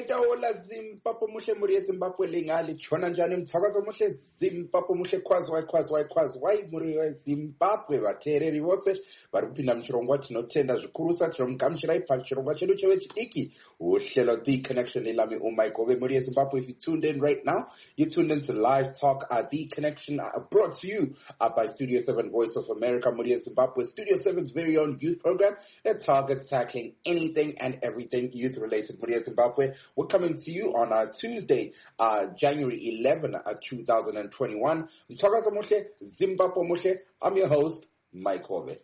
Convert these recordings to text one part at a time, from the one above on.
Itaola Zimbabwe Mushe Muria Zimbabwe Lingali Chonanjani Mtagazo Mushe Zimbabwe Mushe Kwazwai Muria Zimbabwe Vatereri vose vari kupinda muchirongwa tinotenda zvikurusa tinomugamuchirai pachirongwa chedu chevechidiki uhlelo The Connection ilami umaikove Muria Zimbabwe. If you tuned in right now, you tuned in to Live Talk The Connection brought to you by Studio 7 Voice of America Muria Zimbabwe, Studio 7's very own youth program that targets tackling anything and everything youth related Muria Zimbabwe. We're coming to you on Tuesday, January 11, 2021. Mtagazo Mushe, Zimbabwe Mushe. I'm your host, Mike Hove.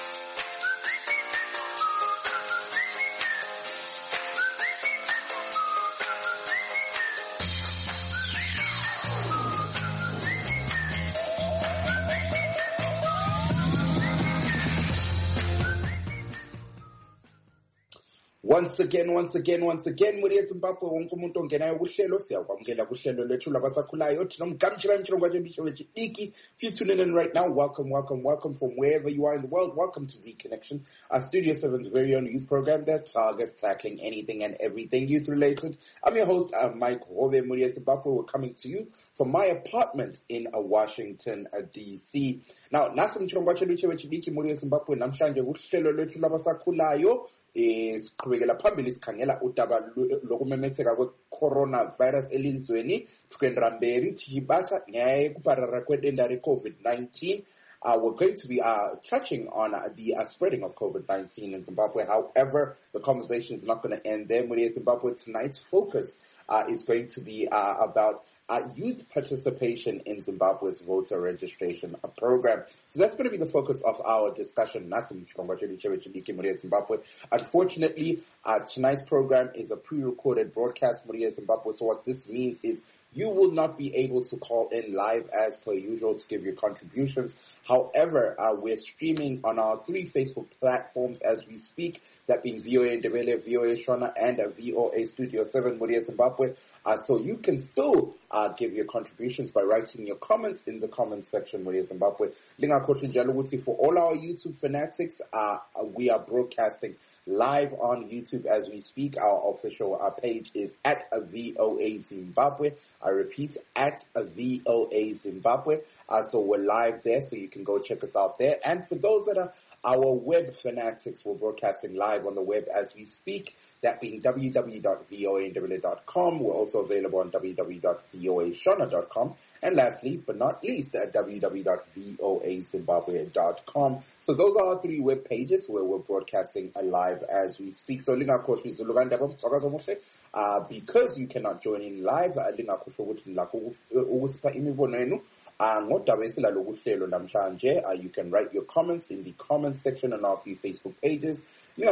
Once again, Muria Zimbabwe, wonke umuntu ongenayo kuhlelo siyakwamukela kuhlelo lethu labasakhulayo tinomugamuchira muchirongwa chedu chevechidiki. If you're tuning in right now, welcome from wherever you are in the world. Welcome to The Connection, our Studio 7's very own youth program that targets tackling anything and everything youth related. I'm your host, Mike Hove. Muria Zimbabwe. We're coming to you from my apartment in Washington, D.C. Now, nasi muchirongwa chedu chevechidiki Muria Zimbabwe namhlanje kuhlelo lethu labasakhulayo siqhubekela phambili sikhangela udaba lokumemetheka kwe-coronavirus elizweni tukendramberi tichibatha nyaya yekuparara kwedenda re-COVID-19. We're going to be touching on the spreading of COVID-19 in Zimbabwe. However, the conversation is not going to end there. Muria Zimbabwe, tonight's focus is going to be about youth participation in Zimbabwe's voter registration program. So that's going to be the focus of our discussion. Unfortunately, tonight's program is a pre-recorded broadcast, Muria Zimbabwe. So what this means is you will not be able to call in live as per usual to give your contributions. However, we're streaming on our 3 Facebook platforms as we speak, that being VOA Ndebele, VOA Shona, and VOA Studio 7 Muria Zimbabwe. So you can still give your contributions by writing your comments in the comment section, Muria Zimbabwe. For all our YouTube fanatics, we are broadcasting live on YouTube as we speak. Our official page is at VOA Zimbabwe. I repeat, at VOA Zimbabwe. So we're live there, so you can go check us out there. And for those that are our web fanatics, we're broadcasting live on the web as we speak, that being www.voanw.com. We're also available on www.voashona.com. And lastly, but not least, at www.voazimbabwe.com. So those are our 3 web pages where we're broadcasting live as we speak. So because you cannot join in live, you can write your comments in the comment section on our 3 Facebook pages.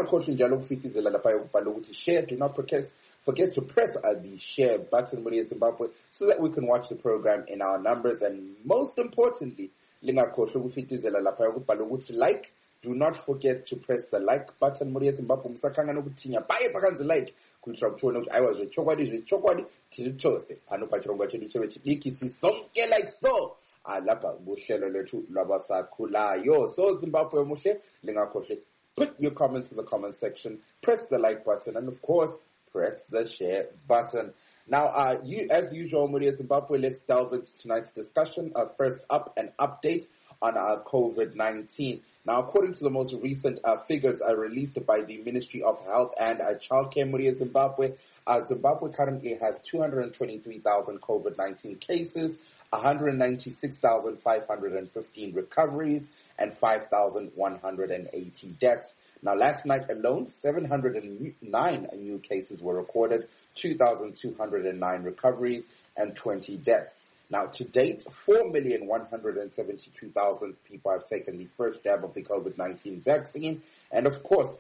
Share. Do not forget to press the share button, Muria Zimbabwe, so that we can watch the program in our numbers. And most importantly, like. Do not forget to press the like button, Muria Zimbabwe. Musakanga nokutinya baye pakanzi like kuitira kuona kuti aiwa zvechokwadi tilitose pano pachirongwa chedu chevechidiki sisonke like so lapha kuhlelo lethu lwabasakhulayo. So Zimbabwe mushe lingakhohle, put your comments in the comment section, press the like button, and of course press the share button. Now, as usual, Muria Zimbabwe, let's delve into tonight's discussion. First up, an update on COVID-19. Now, according to the most recent figures released by the Ministry of Health and Childcare, Muria Zimbabwe, Zimbabwe currently has 223,000 COVID-19 cases, 196,515 recoveries, and 5,180 deaths. Now, last night alone, 709 new cases were recorded, 2,209 recoveries, and 20 deaths. Now, to date, 4,172,000 people have taken the first jab of the COVID-19 vaccine. And of course,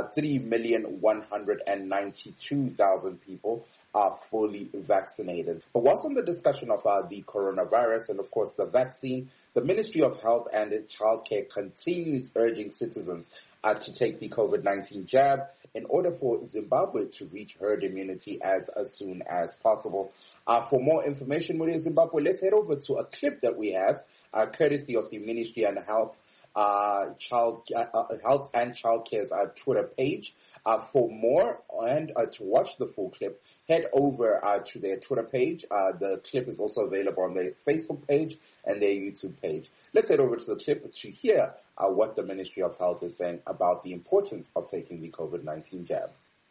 3,192,000 people are fully vaccinated. But whilst on the discussion of the coronavirus and, of course, the vaccine, the Ministry of Health and Childcare continues urging citizens to take the COVID-19 jab in order for Zimbabwe to reach herd immunity as soon as possible. For more information, Muria Zimbabwe, let's head over to a clip that we have, courtesy of the Ministry of Health Health and Childcare's Twitter page. For more and to watch the full clip, head over to their Twitter page. The clip is also available on their Facebook page and their YouTube page. Let's head over to the clip to hear what the Ministry of Health is saying about the importance of taking the COVID-19 jab.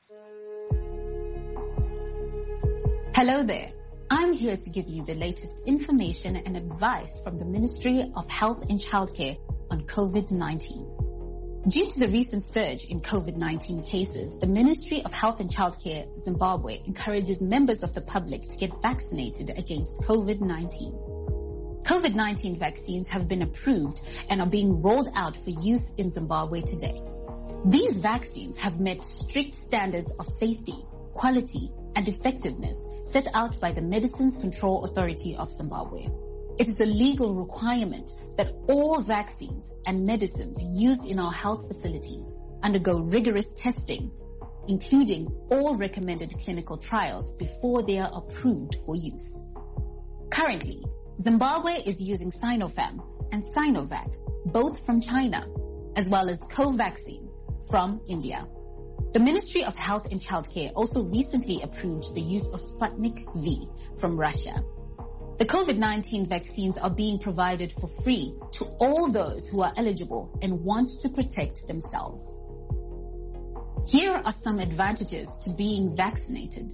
Hello there. I'm here to give you the latest information and advice from the Ministry of Health and Childcare on COVID-19. Due to the recent surge in COVID-19 cases, the Ministry of Health and Childcare Zimbabwe encourages members of the public to get vaccinated against COVID-19. COVID-19 vaccines have been approved and are being rolled out for use in Zimbabwe today. These vaccines have met strict standards of safety, quality, and effectiveness set out by the Medicines Control Authority of Zimbabwe. It is a legal requirement that all vaccines and medicines used in our health facilities undergo rigorous testing, including all recommended clinical trials before they are approved for use. Currently, Zimbabwe is using Sinopharm and Sinovac, both from China, as well as Covaxin from India. The Ministry of Health and Childcare also recently approved the use of Sputnik V from Russia. The COVID-19 vaccines are being provided for free to all those who are eligible and want to protect themselves. Here are some advantages to being vaccinated.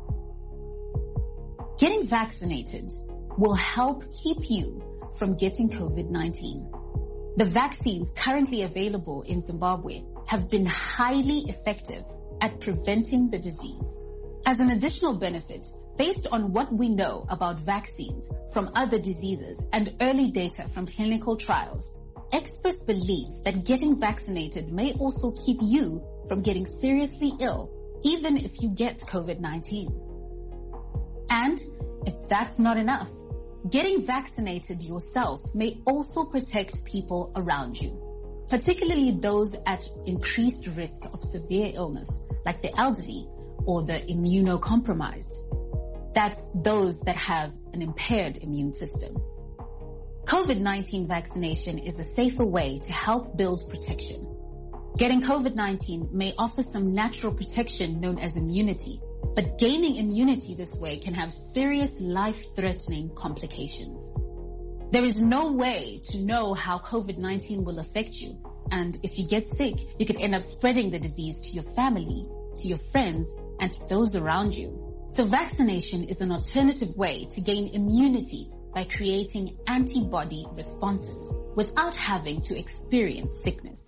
Getting vaccinated will help keep you from getting COVID-19. The vaccines currently available in Zimbabwe have been highly effective at preventing the disease. As an additional benefit, based on what we know about vaccines from other diseases and early data from clinical trials, experts believe that getting vaccinated may also keep you from getting seriously ill, even if you get COVID-19. And if that's not enough, getting vaccinated yourself may also protect people around you, particularly those at increased risk of severe illness, like the elderly or the immunocompromised. That's those that have an impaired immune system. COVID-19 vaccination is a safer way to help build protection. Getting COVID-19 may offer some natural protection known as immunity, but gaining immunity this way can have serious life-threatening complications. There is no way to know how COVID-19 will affect you, and if you get sick, you could end up spreading the disease to your family, to your friends, and to those around you. So vaccination is an alternative way to gain immunity by creating antibody responses without having to experience sickness.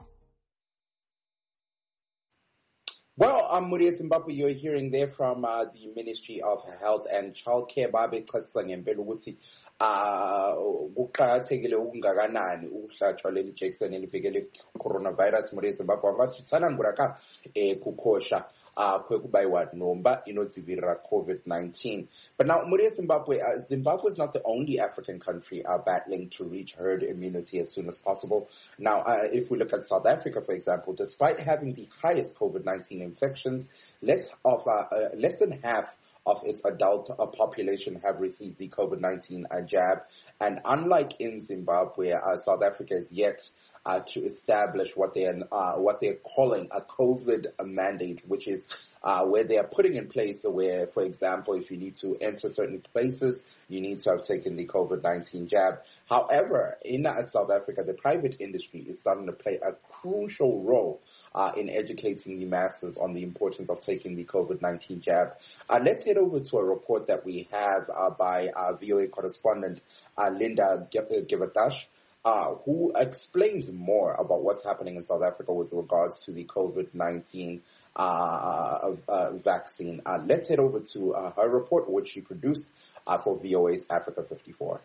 Well, Muriya Zimbabwe, you're hearing there from the Ministry of Health and Childcare. Babe xhasa ngempela ukuthi kuqhakathekile okungakanani ukuhlatshwa leli jekiseni elivikela coronavirus. Muriya Zimbabwe ngathi tsanani buraka kukhosha kwekubayiwa nomba inodzivirira COVID-19. But now, Muriya Zimbabwe, Zimbabwe is not the only African country battling to reach herd immunity as soon as possible. Now, if we look at South Africa, for example, despite having the highest COVID-19 infections, less than half of its adult population have received the COVID-19 jab. And unlike in Zimbabwe, South Africa is yet to establish what they're calling a COVID mandate, which is where they are putting in place where, for example, if you need to enter certain places, you need to have taken the COVID-19 jab. However, in South Africa, the private industry is starting to play a crucial role in educating the masses on the importance of taking the COVID-19 jab. Let's head over to a report that we have by VOA correspondent Linda Givadash, who explains more about what's happening in South Africa with regards to the COVID-19 vaccine. Let's head over to her report, which she produced for VOA's Africa 54.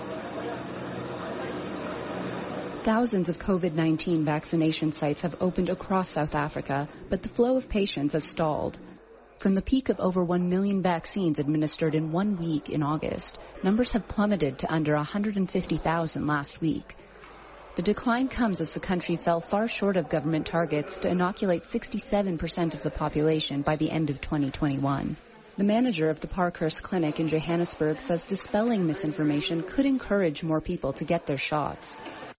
Thousands of COVID-19 vaccination sites have opened across South Africa, but the flow of patients has stalled. From the peak of over 1 million vaccines administered in 1 week in August, numbers have plummeted to under 150,000 last week. The decline comes as the country fell far short of government targets to inoculate 67% of the population by the end of 2021. The manager of the Parkhurst Clinic in Johannesburg says dispelling misinformation could encourage more people to get their shots.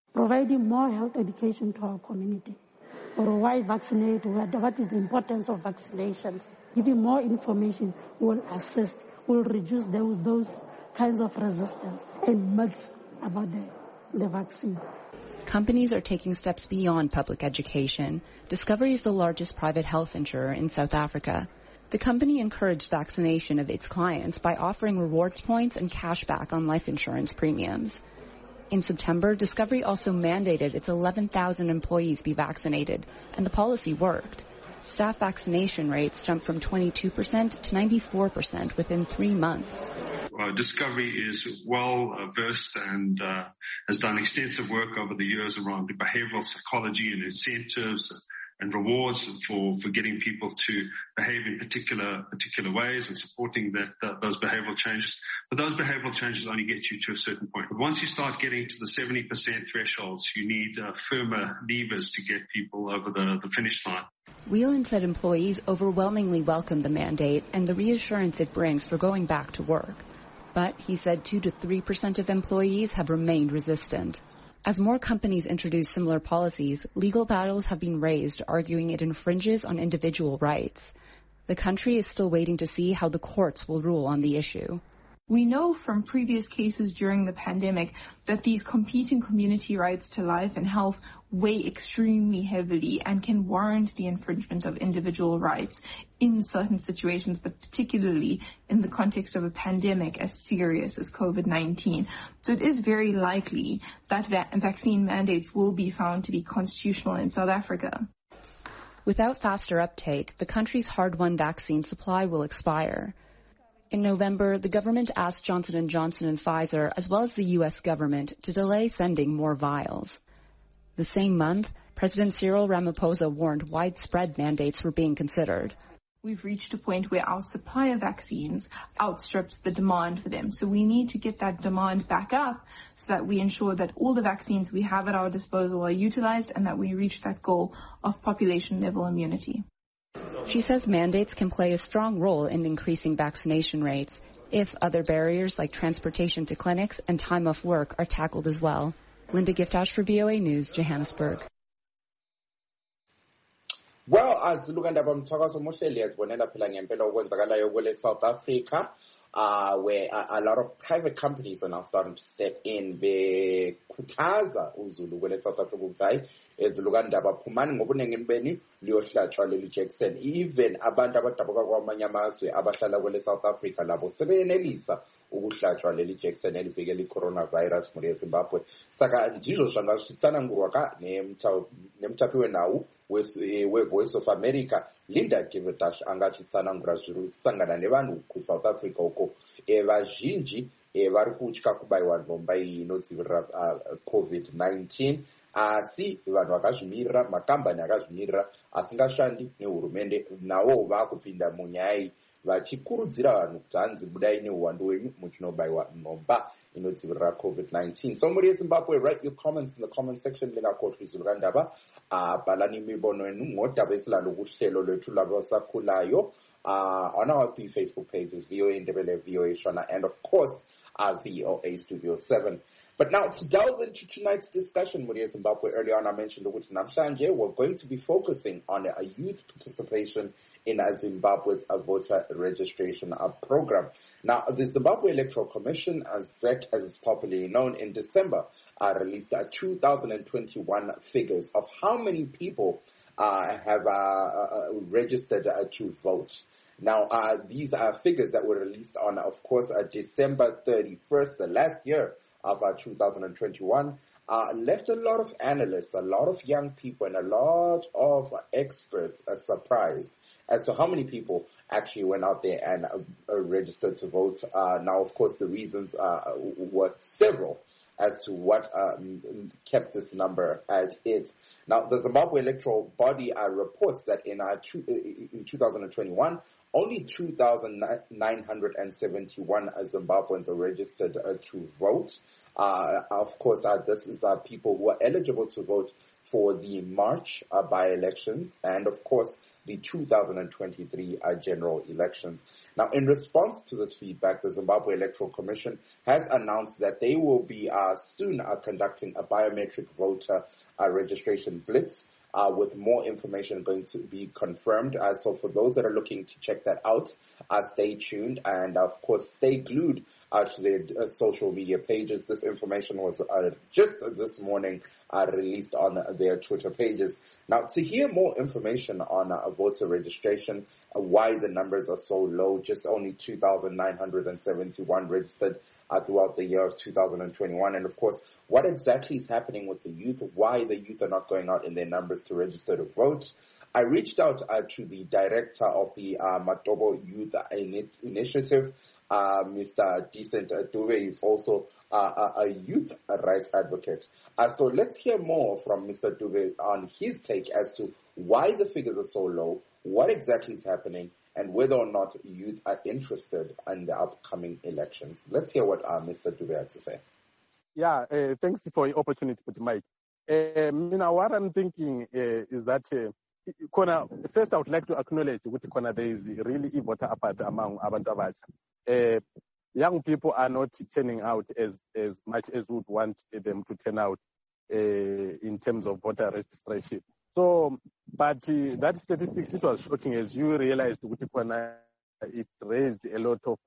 Providing more health education to our community, or why vaccinate, what is the importance of vaccinations. Giving more information will assist, will reduce those kinds of resistance and myths about the vaccine. Companies are taking steps beyond public education. Discovery is the largest private health insurer in South Africa. The company encouraged vaccination of its clients by offering rewards points and cash back on life insurance premiums. In September, Discovery also mandated its 11,000 employees be vaccinated, and the policy worked. Staff vaccination rates jumped from 22% to 94% within 3 months. Discovery is well versed and has done extensive work over the years around behavioral psychology and incentives and rewards for getting people to behave in particular ways and supporting those behavioral changes. But those behavioral changes only get you to a certain point. But once you start getting to the 70% thresholds, you need firmer levers to get people over the finish line. Whelan said employees overwhelmingly welcomed the mandate and the reassurance it brings for going back to work. But he said 2 to 3% of employees have remained resistant. As more companies introduce similar policies, legal battles have been raised arguing it infringes on individual rights. The country is still waiting to see how the courts will rule on the issue. We know from previous cases during the pandemic that these competing community rights to life and health weigh extremely heavily and can warrant the infringement of individual rights in certain situations, but particularly in the context of a pandemic as serious as COVID-19. So it is very likely that vaccine mandates will be found to be constitutional in South Africa. Without faster uptake, the country's hard-won vaccine supply will expire. In November, the government asked Johnson & Johnson and Pfizer, as well as the U.S. government, to delay sending more vials. The same month, President Cyril Ramaphosa warned widespread mandates were being considered. We've reached a point where our supply of vaccines outstrips the demand for them. So we need to get that demand back up so that we ensure that all the vaccines we have at our disposal are utilized and that we reach that goal of population-level immunity. She says mandates can play a strong role in increasing vaccination rates if other barriers like transportation to clinics and time off work are tackled as well. Linda Giftash for VOA News, Johannesburg. Well, azilukandaba mthakazo mohleli yazibonela phela ngempela okwenzakalayo kwele South Africa, where a lot of private companies are now starting to step in. Bekhuthaza uZulu kwele South Africa ukuthi hayi ezilukandaba phumani ngobunengi beni liyohlatshwa leli jekiseni. Even abantu abadabuka kwamanye amazwe abahlala kwele South Africa labo sebeyenelisa ukuhlatshwa leli jekiseni elivikela i-coronavirus muri eZimbabwe. Saka ndizo zvangasvitsana ngurwaka nemutaphi wenawu we-Voice of America Linda Givetash angachitsanangura zviri kusangana nevanhu kuSouth Africa uko vazhinji vari kutya kubaiwa nhomba iyi inodzivirira COVID-19, asi vanhu vakazvimirira, makambani akazvimirira asingashandi nehurumende nawo vakupinda munyaya iyi vachikurudzira vanhu kuti hanzi budai neuwandu hwenyu muchinobaiwa nhomba inodzivirira COVID-19. So muri yeZimbabwe, write your comments in the comment section. Lingakohlwa izulukandaba bhalani imibono yenu ngodaba esilalo kuhlelo lwethu lwabasakhulayo on our Facebook pages, VOA Ndebele, VOA Shona, and of course VOA Studio 7. But now to delve into tonight's discussion, Muri Zimbabwe, earlier on I mentioned ukuthi namhlanje we're going to be focusing on a youth participation in Zimbabwe's voter registration program. Now, the Zimbabwe Electoral Commission, ZEC as it's popularly known, in December released 2021 figures of how many people have registered to vote. Now, these are figures that were released on, of course, December 31st, the last year of 2021, left a lot of analysts, a lot of young people, and a lot of experts surprised as to how many people actually went out there and registered to vote. Now, of course, the reasons were several as to what kept this number at it. Now, the Zimbabwe Electoral Body reports that in 2021, only 2,971 Zimbabweans are registered to vote. Of course, this is people who are eligible to vote for the March by-elections and, of course, the 2023 general elections. Now, in response to this feedback, the Zimbabwe Electoral Commission has announced that they will be soon conducting a biometric voter registration blitz, with more information going to be confirmed. So for those that are looking to check that out, stay tuned and, of course, stay glued to their social media pages. This information was just this morning released on their Twitter pages. Now, to hear more information on voter registration, why the numbers are so low, just only 2,971 registered throughout the year of 2021, and of course, what exactly is happening with the youth, why the youth are not going out in their numbers to register to vote. I reached out to the director of the Matobo Youth Initiative, Mr. Decent Dube. He's also a youth rights advocate. So let's hear more from Mr. Dube on his take as to why the figures are so low, what exactly is happening, and whether or not youth are interested in the upcoming elections. Let's hear what Mr. Dube had to say. Yeah, thanks for the opportunity, Mike. What I'm thinking is that first I would like to acknowledge that there is really a voter apathy among abantu abatsha. Young people are not turning out as much as we would want them to turn out in terms of voter registration. So, but that statistics, it was shocking as you realized it raised a lot of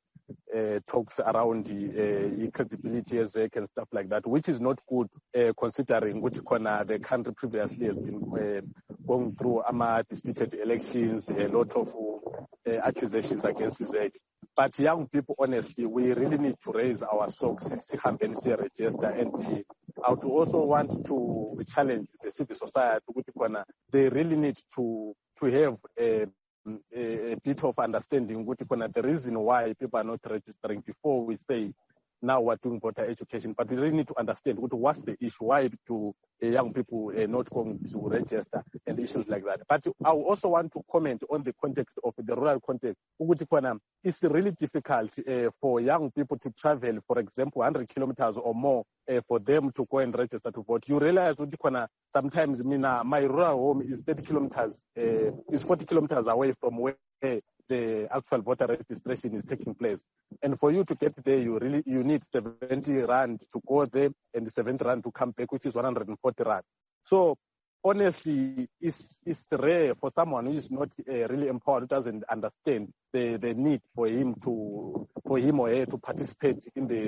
talks around the credibility as well and stuff like that, which is not good considering the country previously has been going through disputed elections, a lot of accusations against ZEC. But young people, honestly, we really need to raise our socks, register, and I would also want to challenge the civil society. They really need to have a bit of understanding the reason why people are not registering before we say now we're doing voter education, but we really need to understand what's the issue, why do young people not going to register and issues like that. But I also want to comment on the context of the rural context. It's really difficult for young people to travel, for example, 100 kilometers or more for them to go and register to vote. You realize sometimes my rural home is 30 kilometers, is 40 kilometers away from where the actual voter registration is taking place. And for you to get there, you need 70 rand to go there and 70 rand to come back, which is 140 rand. So honestly, it's rare for someone who is not really empowered, who doesn't understand the need for him or her to participate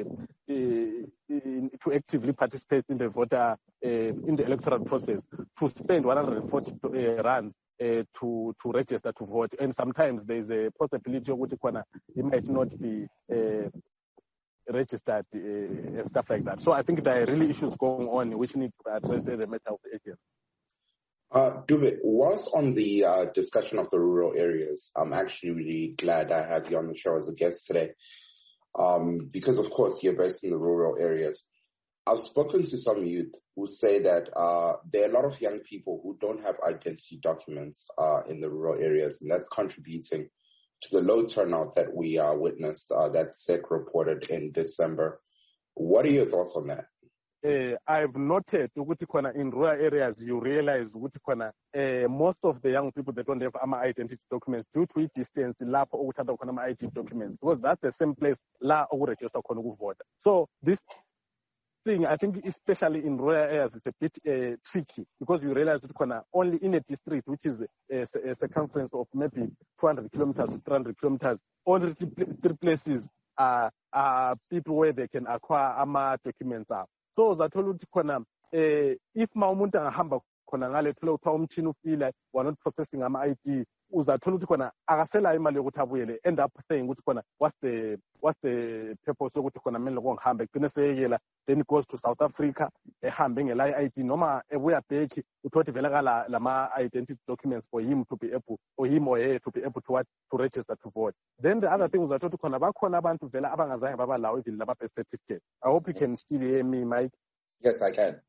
to actively participate in the voter in the electoral process, to spend 140 rand to register to vote. And sometimes there is a possibility he might not be registered and stuff like that. So I think there are really issues going on which need to be addressed in the matter of the agent. Dube, whilst on the discussion of the rural areas, I'm actually really glad I have you on the show as a guest today, because of course you're based in the rural areas. I've spoken to some youth who say that there are a lot of young people who don't have identity documents in the rural areas, and that's contributing to the low turnout that we witnessed, that SEC reported in December. What are your thoughts on that? I've noted in rural areas, you realize most of the young people that don't have identity documents due to distance, identity documents, because that's the same place register vote. So this thing, I think, especially in rural areas, is a bit tricky, because you realize that only in a district which is a circumference of maybe 200 kilometers to 300 kilometers, only three places are people where they can acquire documents are. So that if umuntu angahamba khona ngale thola ukuthi umthini ufile we're not processing ID, uzathola ukuthi akasela imali yokuthi abuyele, end up saying ukuthi what's the purpose yokuthi kumele ngihambe, kugcine seyekela, then it goes to South Africa ehambe ngela ID, noma ebuya back uthothe vela kala lama identity documents for him to be able, or him or her to be able to register to vote. Then the other thing is that bakhona abantu vela abangazange babalawo even lama birth certificate. I hope you can still hear me, Mike. Yes, I can.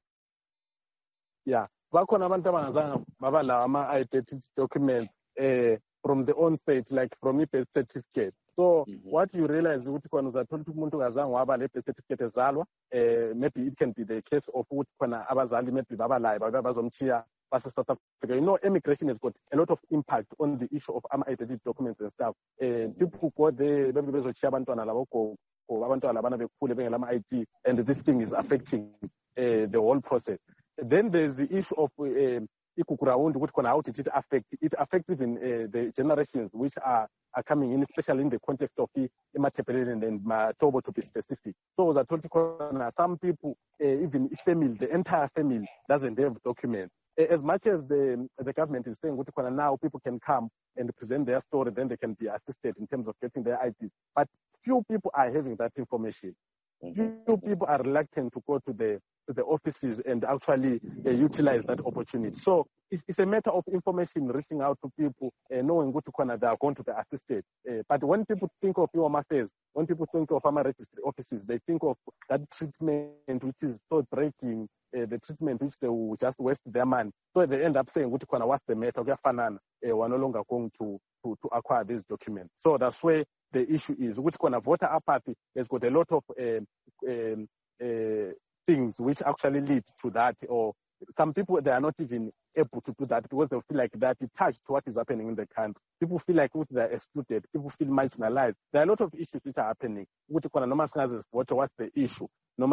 Yeah. Bakhona abantu abangazange babalawo ama identity documents from the onset, like from a birth certificate. So what you realize ukuthi khona uzathola ukuthi umuntu ngazange waba le birth certificate ezalwa, maybe it can be the case of ukuthi khona abazali maybe babalaye bazomchiya base South Africa. You know, immigration has got a lot of impact on the issue of identity documents and stuff. People go there, maybe bezochiya abantwana labo go abantwana labana bekhule bengelama ID, and this thing is affecting the whole process. Then there's the issue of how did it affect? It affects even the generations which are coming in, especially in the context of Imatepelele and Matobo, to be specific. So that some people, even family, the entire family doesn't have documents. As much as the government is saying now people can come and present their story, then they can be assisted in terms of getting their IDs. But few people are having that information. Few people are reluctant to go to the offices and actually utilize that opportunity. So it's a matter of information reaching out to people, knowing what they are going to be assisted. But when people think of Home Affairs, when people think of Farmer Registry offices, they think of that treatment which is so breaking, the treatment which they will just waste their money. So they end up saying, what's the matter? We're no longer going to acquire these documents. So that's where the issue is. Which voter apathy has got a lot of things which actually lead to that, or some people, they are not even able to do that because they feel like they're detached to what is happening in the country. People feel like they're excluded. People feel marginalized. There are a lot of issues which are happening. What's the issue?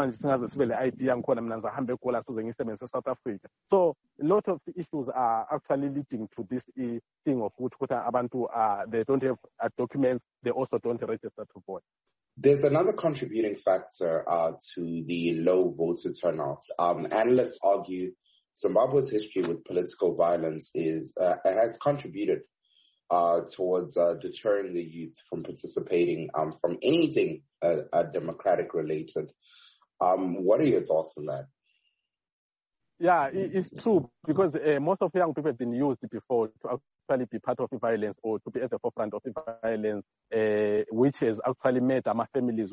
South Africa. So a lot of the issues are actually leading to this thing of which they don't have documents. They also don't register to vote. There's another contributing factor to the low voter turnout. Analysts argue Zimbabwe's history with political violence has contributed towards deterring the youth from participating from anything democratic related. What are your thoughts on that? Yeah, it's true, because most of the young people have been used before to actually be part of the violence or to be at the forefront of the violence, which has actually made our families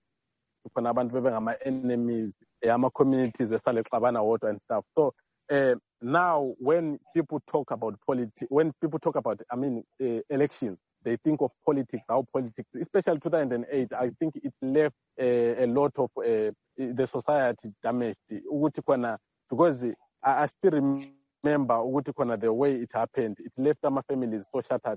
enemies, our communities, and stuff. So now when people talk about elections, they think of politics, how politics, especially 2008, I think it left a lot of the society damaged. Because I still remember the way it happened. It left our families so shattered.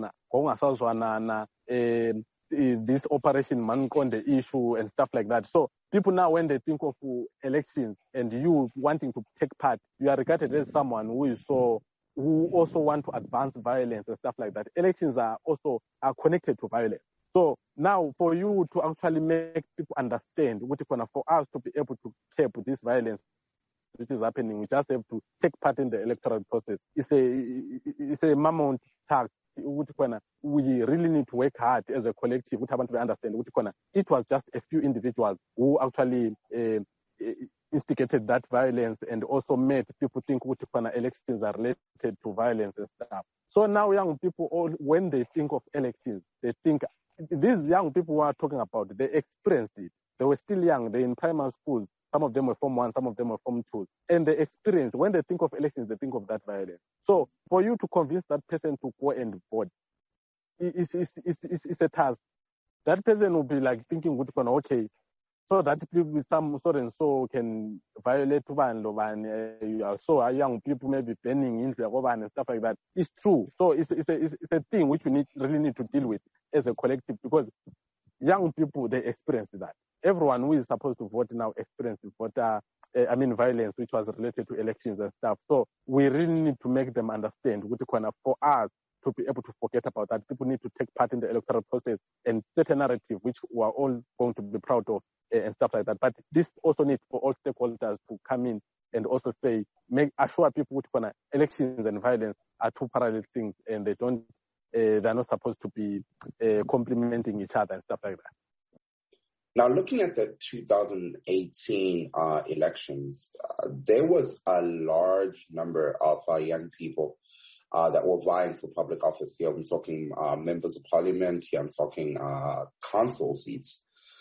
This operation Mankonde issue and stuff like that. So people now, when they think of elections and you wanting to take part, you are regarded as someone who also want to advance violence and stuff like that. Elections are connected to violence. So now for you to actually make people understand for us to be able to curb this violence which is happening, we just have to take part in the electoral process. It's a mammoth task. We really need to work hard as a collective. We have to understand. It was just a few individuals who actually instigated that violence and also made people think elections are related to violence and stuff. So now young people, when they think of elections, they think these young people who are talking about, they experienced it. They were still young. They're in primary schools. Some of them were Form 1, some of them were Form 2. And they experience, when they think of elections, they think of that violence. So for you to convince that person to go and vote, it's a task. That person will be like thinking, okay, so that people, some so and so can violate so young people may be burning into and stuff like that. It's true. So it's a thing which we really need to deal with as a collective, because young people, they experience that. Everyone who is supposed to vote now experiences violence, which was related to elections and stuff. So we really need to make them understand for us to be able to forget about that. People need to take part in the electoral process and set a narrative which we are all going to be proud of and stuff like that. But this also needs for all stakeholders to come in and also say, assure people elections and violence are two parallel things, and they're not supposed to be complementing each other and stuff like that. Now, looking at the 2018 elections, there was a large number of young people that were vying for public office. Here I'm talking members of parliament. Here I'm talking council seats.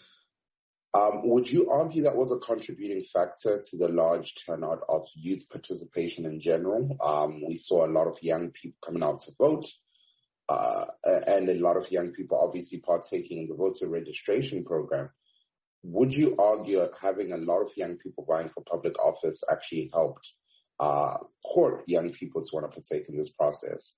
Would you argue that was a contributing factor to the large turnout of youth participation in general? We saw a lot of young people coming out to vote. and a lot of young people obviously partaking in the voter registration program. Would you argue having a lot of young people vying for public office actually helped court young people to want to partake in this process?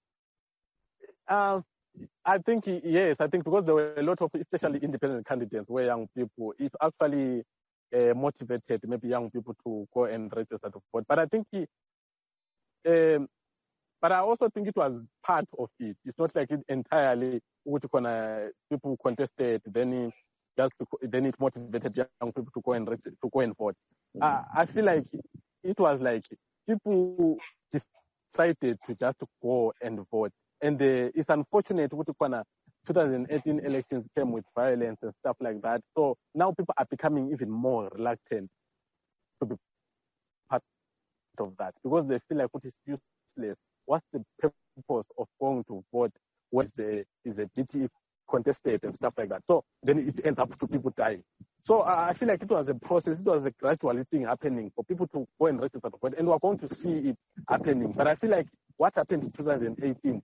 I think, yes. I think because there were a lot of, especially independent candidates, where young people, it actually motivated maybe young people to go and register to vote. But I think, but I also think it was part of it. It's not like it entirely people contested, then it motivated young people to go and vote. I feel like it was like people decided to just go and vote. And it's unfortunate what 2018 elections came with violence and stuff like that. So now people are becoming even more reluctant to be part of that because they feel like it is useless. What's the purpose of going to vote when is a BT contested and stuff like that? So then it ends up to people dying. So I feel like it was a process, it was a gradual thing happening for people to go and register to vote, and we're going to see it happening. But I feel like what happened in 2018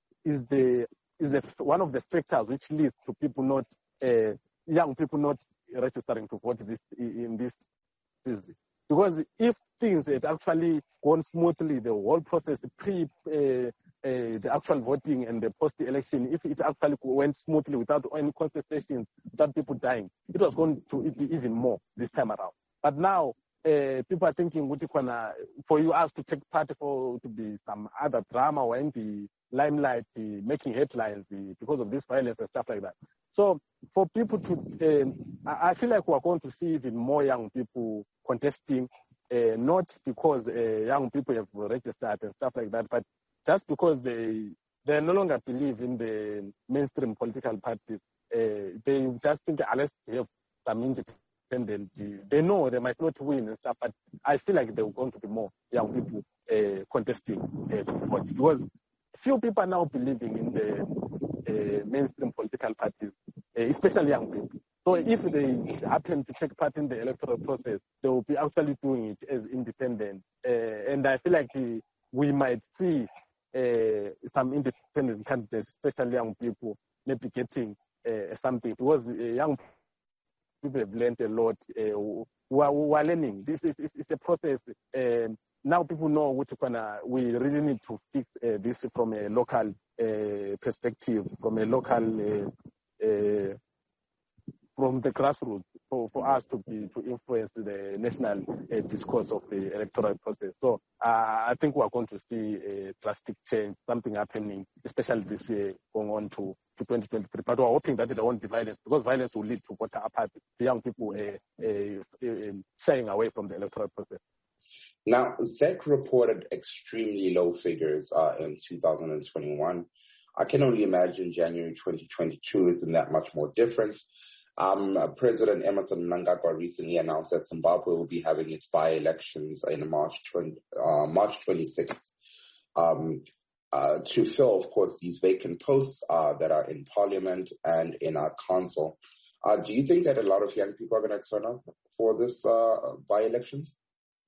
is one of the factors which leads to people not, young people not registering to vote in this season. Because if things had actually gone smoothly, the whole process, the actual voting and the post-election, if it actually went smoothly without any contestations, without people dying, it was going to be even more this time around. But now, people are thinking, for us to take part to be some other drama or in the limelight, making headlines because of this violence and stuff like that. So for people to, I feel like we're going to see even more young people contesting, not because young people have registered and stuff like that, but just because they no longer believe in the mainstream political parties. They just think unless they have some independent, they know they might not win and stuff, but I feel like there are going to be more young people contesting to vote. Because few people are now believing in the mainstream political parties, especially young people. So if they happen to take part in the electoral process, they will be actually doing it as independent. And I feel like we might see some independent candidates, especially young people, maybe getting something. Because young people have learned a lot. We are learning. This is a process. Now people know we really need to fix this from a local perspective, from a local, from the grassroots, for us to influence the national discourse of the electoral process. So I think we are going to see a drastic change, something happening, especially this year going on to 2023. But we're hoping that there won't be violence, because violence will lead to voter apathy, the young people shying away from the electoral process. Now, ZEC reported extremely low figures in 2021. I can only imagine January 2022 isn't that much more different. President Emmerson Mnangagwa recently announced that Zimbabwe will be having its by-elections in March 26th to fill, of course, these vacant posts that are in Parliament and in our council. Do you think that a lot of young people are going to turn up for this by-elections?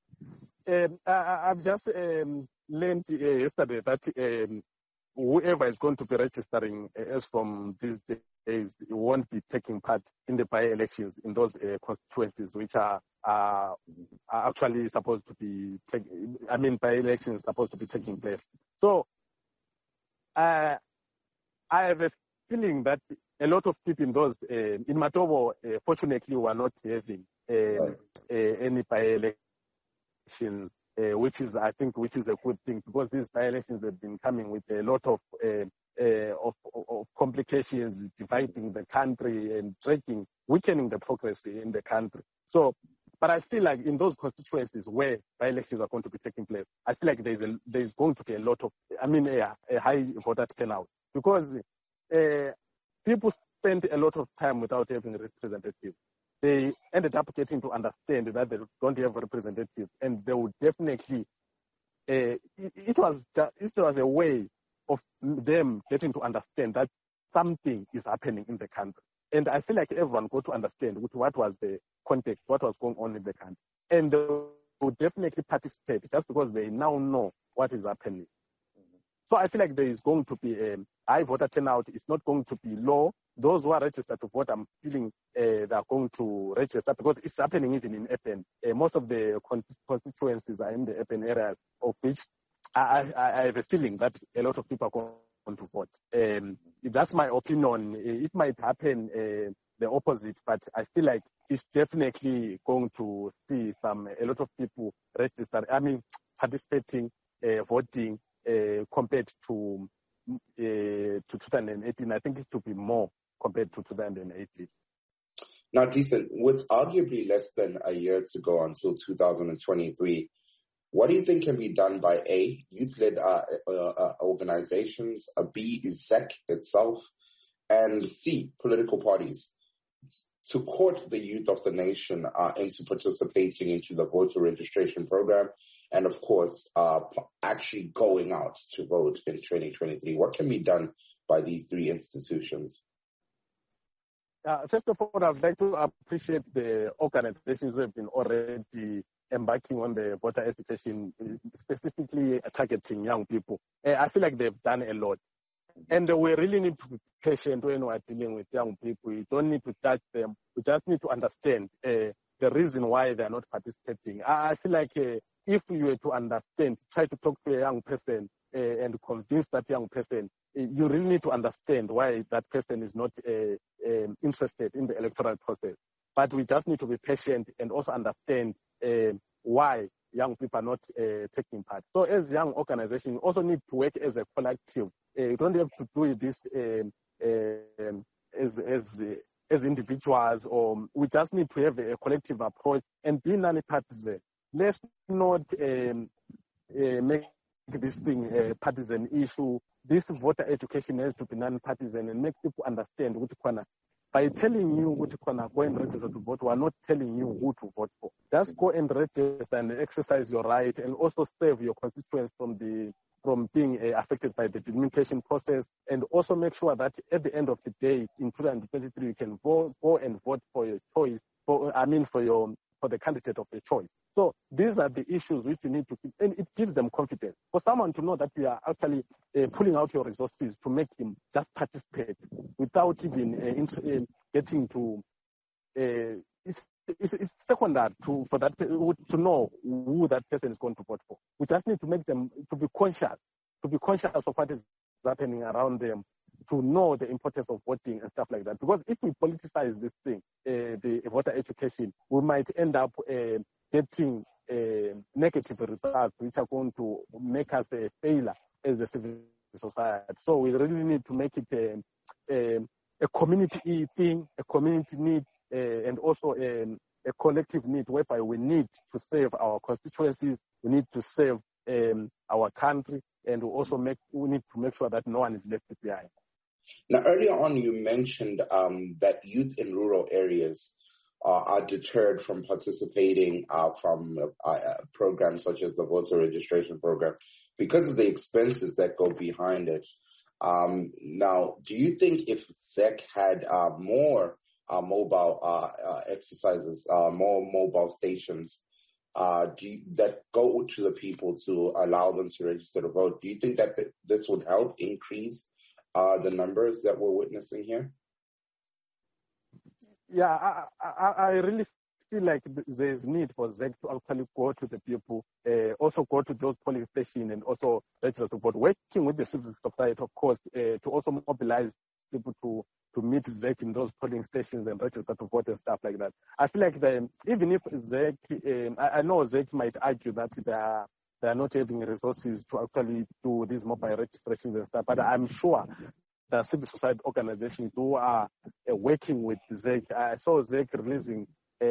I've just learned yesterday that whoever is going to be registering as from these days won't be taking part in the by-elections in those constituencies which are actually supposed to be by-elections supposed to be taking place. So I have a feeling that a lot of people in those in Matobo, fortunately, were not having any by-elections. Which is a good thing, because these by-elections have been coming with a lot of complications, dividing the country and weakening the progress in the country. So, but I feel like in those constituencies where by-elections are going to be taking place, I feel like there's going to be a high voter turnout, because people spend a lot of time without having representatives. They ended up getting to understand that they don't have representatives, and they would definitely. It was a way of them getting to understand that something is happening in the country, and I feel like everyone got to understand what was the context, what was going on in the country, and they would definitely participate just because they now know what is happening. So I feel like there is going to be a high voter turnout. It's not going to be low. Those who are registered to vote, I'm feeling they are going to register because it's happening even in urban. Most of the constituencies are in the urban areas, of which I have a feeling that a lot of people are going to vote. That's my opinion. It might happen the opposite, but I feel like it's definitely going to see a lot of people register. Participating, voting compared to 2018. I think it should be more compared to 2018. Now, decent. With arguably less than a year to go until 2023, what do you think can be done by A, youth-led organizations, B, ZEC itself, and C, political parties, to court the youth of the nation into participating into the voter registration program and, of course, actually going out to vote in 2023? What can be done by these three institutions? First of all, I'd like to appreciate the organizations who have been already embarking on the voter education, specifically targeting young people. I feel like they've done a lot. And we really need to be patient when we are dealing with young people. We don't need to judge them. We just need to understand the reason why they are not participating. I feel like if you were to understand, try to talk to a young person and convince that young person, you really need to understand why that person is not interested in the electoral process. But we just need to be patient and also understand why young people are not taking part. So as young organizations, you also need to work as a collective. You don't have to do this as individuals, or we just need to have a collective approach and be non-partisan. Let's not make this thing a partisan issue. This voter education has to be non-partisan and make people understand which corner. By telling you which corner go and register to vote, we are not telling you who to vote for. Just go and register and exercise your right, and also save your constituents from being affected by the delimitation process, and also make sure that at the end of the day in 2023 you can go and vote for your choice, for the candidate of your choice. So these are the issues which you need to keep, and it gives them confidence. For someone to know that you are actually pulling out your resources to make him just participate without even getting to it's secondary for that to know who that person is going to vote for. We just need to make them to be conscious of what is happening around them, to know the importance of voting and stuff like that. Because if we politicize this thing, the voter education, we might end up getting negative results which are going to make us a failure as a civil society. So we really need to make it a community thing, a community need, and also a collective need, whereby we need to save our constituencies, we need to save our country, and we need to make sure that no one is left behind. Now, earlier on, you mentioned that youth in rural areas are deterred from participating from programs such as the voter registration program because of the expenses that go behind it. Now, do you think if ZEC had more mobile exercises, more mobile stations that go to the people to allow them to register to vote, do you think that this would help increase the numbers that we're witnessing here? Yeah, I really feel like there's need for ZEC to actually go to the people, also go to those polling stations and also register to vote, working with the civil society, of course, to also mobilize people to meet ZEC in those polling stations and register to vote and stuff like that. I feel like even if ZEC, I know ZEC might argue that they are not having resources to actually do these mobile registrations and stuff, but I'm sure the civil society organizations who are working with ZEC. I saw ZEC releasing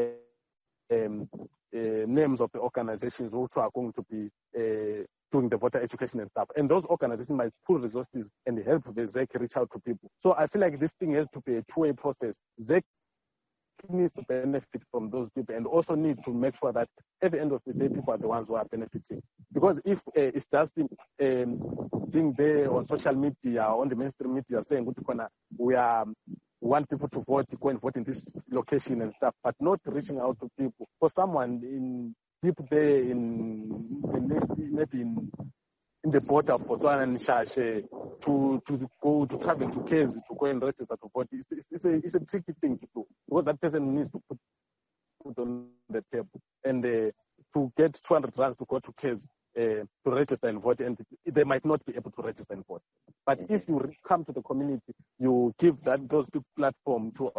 names of the organizations who are going to be doing the voter education and stuff. And those organizations might pool resources and help the ZEC reach out to people. So I feel like this thing has to be a two-way process. ZEC needs to benefit from those people and also need to make sure that at the end of the day, people are the ones who are benefiting. Because if it's just being there on social media, on the mainstream media, saying we want people to vote, go and vote in this location and stuff, but not reaching out to people. For someone deep there in in the border of Botswana and Shashe to travel to Kezi to go and register to vote. It's a tricky thing to do because that person needs to put on the table and to get 200 rands to go to Kezi to register and vote, and they might not be able to register and vote. But if you come to the community, you give those big platform to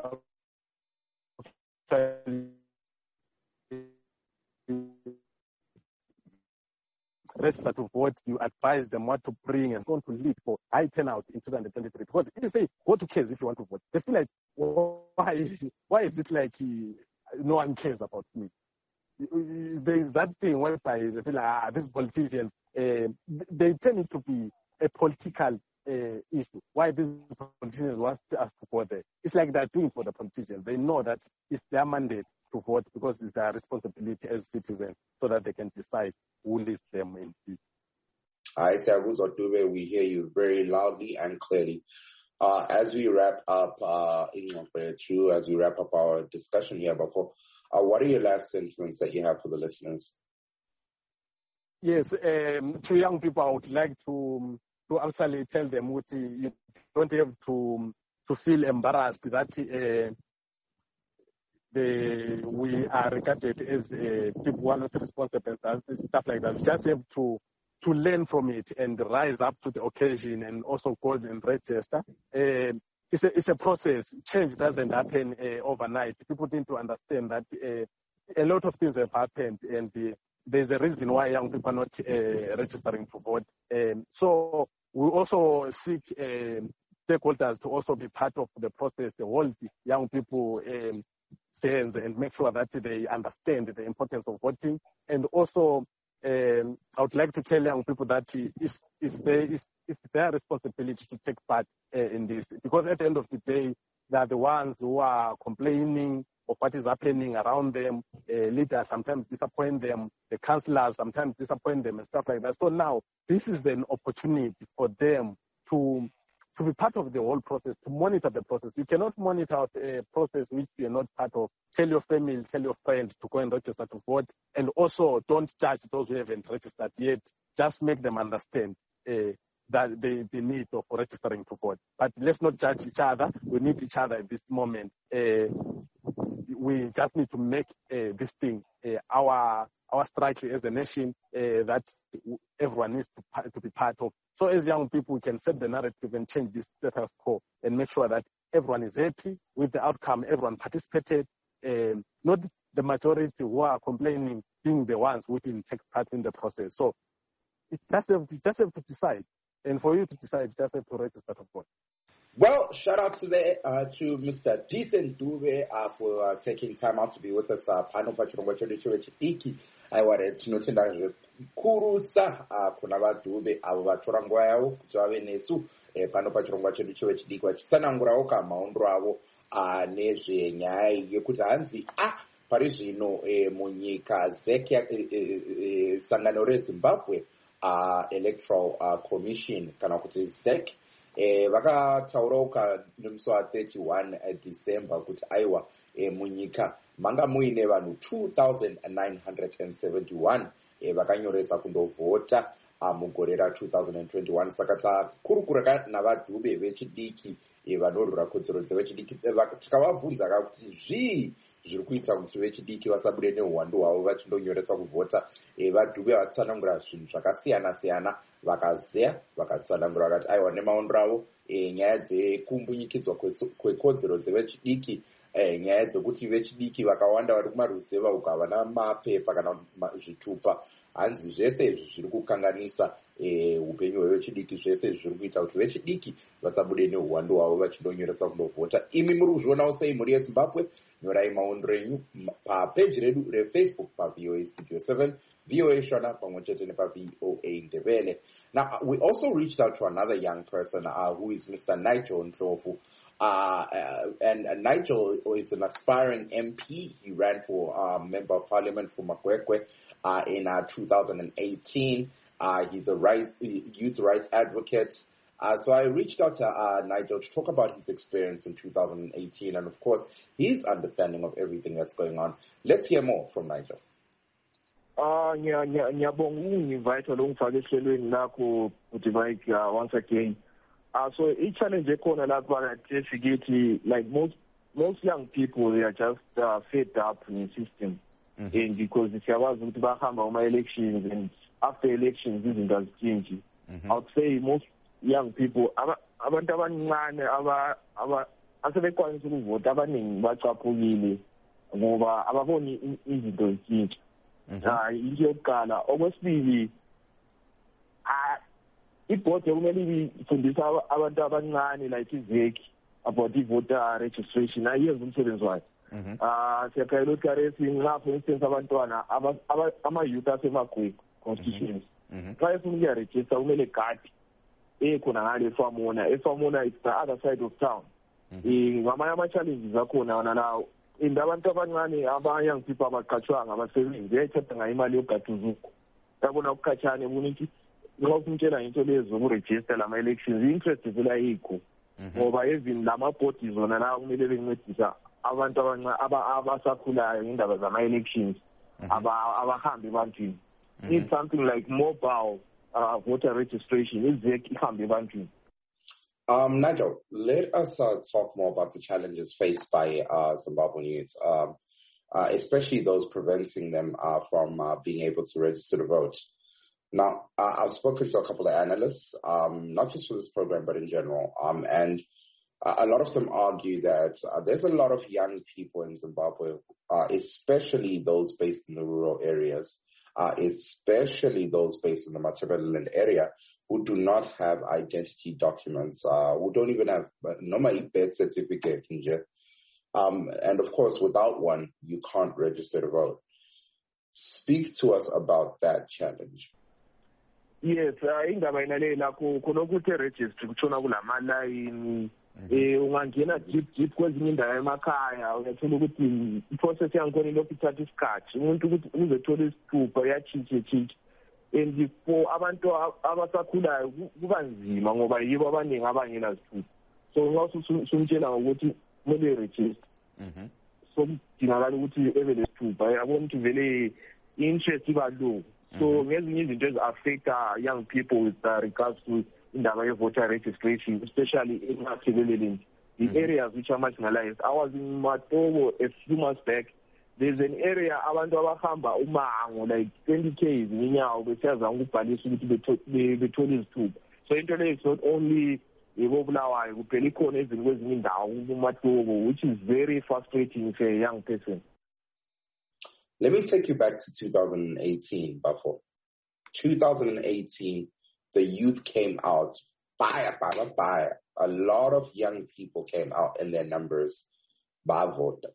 register to vote, you advise them what to bring and going to lead for high turnout in 2023. Because if you say, go to Kezi if you want to vote, they feel like, why is it like no one cares about me? There is that thing whereby they feel like, these politicians, they turn it to be a political issue. Why these politicians want us to vote there? It's like they're doing it for the politicians. They know that it's their mandate to vote because it's their responsibility as citizens so that they can decide who leads them in future. Hi, Siyavuzo Dube, we hear you very loudly and clearly. As we wrap up as we wrap up our discussion here, Bafo, what are your last sentiments that you have for the listeners? Yes, to young people, I would like to actually tell them what you don't have to feel embarrassed that we are regarded as people who are not responsible and stuff like that. We just have to learn from it and rise up to the occasion and also go and register. It's a process. Change doesn't happen overnight. People need to understand that a lot of things have happened, and there's a reason why young people are not registering to vote. So we also seek stakeholders to also be part of the process, the hold young people hands and make sure that they understand the importance of voting. And also, I would like to tell young people that it's their responsibility to take part in this, because at the end of the day, they are the ones who are complaining of what is happening around them. Leaders sometimes disappoint them, the councillors sometimes disappoint them and stuff like that. So now this is an opportunity for them to be part of the whole process, to monitor the process. You cannot monitor a process which you are not part of. Tell your family, tell your friends to go and register to vote. And also don't judge those who haven't registered yet. Just make them understand that the need of registering to vote. But let's not judge each other. We need each other at this moment. We just need to make this thing our struggle as a nation that everyone needs to be part of. So as young people, we can set the narrative and change this status quo and make sure that everyone is happy with the outcome, everyone participated, not the majority who are complaining being the ones who didn't take part in the process. So you just have to decide. And for you to decide, you just have to register to vote. Well, shout out to Mr. Decent Dube for taking time out to be with us. Pano pachirongwa chedu chechidiki aiware tinotenda zvikuru kuna vaDube avo vatora nguva yavo kuti vave nesu pano pachirongwa chedu chechidiki vachitsanangurawo kamhaundo avo nezvenyaya yekuti hanzi pari zvino munyika sangano reZimbabwe Electoral Commission kana kuti ZEC vakataurawo nemusi wa31 December kuti aiwa munyika manga muine vanhu 2,971 vakanyoresa kundovhota mugore ra2021. Saka takurukura navaDube vechidiki vanorwira kodzero dzevechidiki tikavabvunza kuti zvii zviri kuita kuti vechidiki vasabude neuwandu hwavo vachindonyoresa kuvhota. VaDube vatsanangura zvinhu zvakasiyana siyana, vakazeya vakatsanangura vakati aiwa nemaondero avo nyaya dzekumbunyikidzwa kwekodzero dzevechidiki, nyaya dzekuti vechidiki vakawanda vari kumaruzeva uko havana mapepa kana zvitupa. Hanzi zvese izvi zviri kukanganisa upenyu hwevechidiki, zvese izvi zviri kuita kuti vechidiki vasabude neuwandu hwavo vachindonyoresa kundovhota. Imi muri kuzvionawo sei muri yeZimbabwe? Nyorai maondero enyu papeji redu reFacebook paVOA Studio 7, VOA Shona pamwe chete nepaVOA Ndebele. Now, we also reached out to another young person who is Mr. Nigel Ndlovu. And Nigel is an aspiring MP. He ran for Member of Parliament for Makwekwe in 2018. He's a youth rights advocate. So I reached out to Nigel to talk about his experience in 2018 and, of course, his understanding of everything that's going on. Let's hear more from Nigel. Ngiyabonga ungivite lo ngifake ehlelweni lakho uthi Mike once again. So each challenge ekhona lapha efikithi, like most young people, they are just fed up in the system. And because siyawazi ukuthi bahamba uma elections, and after elections izinto azichinji. I would say most young people abantu abancane asebekwanisa ukuvota abaningi bacaphukile ngoba ababoni izinto zichinja. Into yokuqala. Okwesibili, ibhodi kumele ifundisa abantu abancane like izeki about i-voter registration. Ayenza umsebenzi wayo. Siyakhayela ukuthi karesi nxa for instance abantwana ama-youth asemagwegwe constitutions. Xa efuna ukuya-register kumele gadi ekhona ngale efamona it's the other side of town. Ngamanye ama-challenges akhona wona lawo. And abantu abancane aba-young people abaqatshwanga abasebenzi bayayithatha ngayo imali yogada uzuko. Yabona ukukhatshane ubona ukuthi nxa ufunitshela into lezo ukurejista lama-elections i-interest ivela yikho. Ngoba even lama-bodies wona lawo kumele bencedisa abantu abasakhulayo ngendaba zama-elections abahambe ebantwini. Need something like mobile voter registration izeki ihambe ebantwini. Nigel, let us talk more about the challenges faced by Zimbabwean youths, especially those preventing them from being able to register to vote. Now, I've spoken to a couple of analysts, not just for this program, but in general, and a lot of them argue that there's a lot of young people in Zimbabwe, especially those based in the rural areas, especially those based in the Matabeleland area, who do not have identity documents, who don't even have no birth certificate. And of course, without one, you can't register to vote. Speak to us about that challenge. Yes, indaba inalela kunokuthi register kutshona kulama line ungangena deep kwezinye indawo emakhaya uyathola ukuthi i-process yakhona lokhu ithatha isikhathi umuntu ukuthi uzothola isithupha uyatshintsha and for abantu abasakhulayo kuba nzima ngoba yibo abaningi abangena sithupha. So nxa usumtshela ukuthi kumele register so kudingakala ukuthi ebe lesithupha yabona ukuthi vele interest iba low. So ngezinye izinto ezi-affect young people with regards to indaba ye-voter registration, especially in Matabeleland, the areas which are marginalized. I was in Matobo a few months back. There's an area abantu abahamba umango like 20 km ngenyawo besiyaza ukubhalisa ukuthi bethole izithupha. So into leyo is not only eBulawayo kuphela ikhona ezinye kwezinye indawo kuMatobo, which is very frustrating for a young person. Let me take you back to 2018, Bafo. 2018, the youth came out. A lot of young people came out in their numbers. Bavota.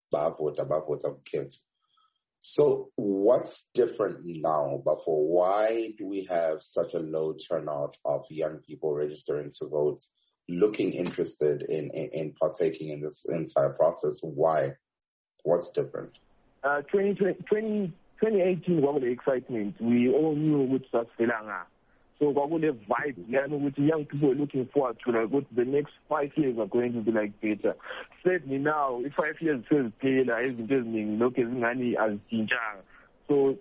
So what's different now, Bafo? Why do we have such a low turnout of young people registering to vote, looking interested in partaking in this entire process? Why? What's different? 2018 was the excitement. We all knew which was Selanga. So we have vibe, which young people are looking forward to. Like, the next 5 years are going to be like better. Certainly now, if 5 years says Taylor, isn't just looking as Jinjang. So,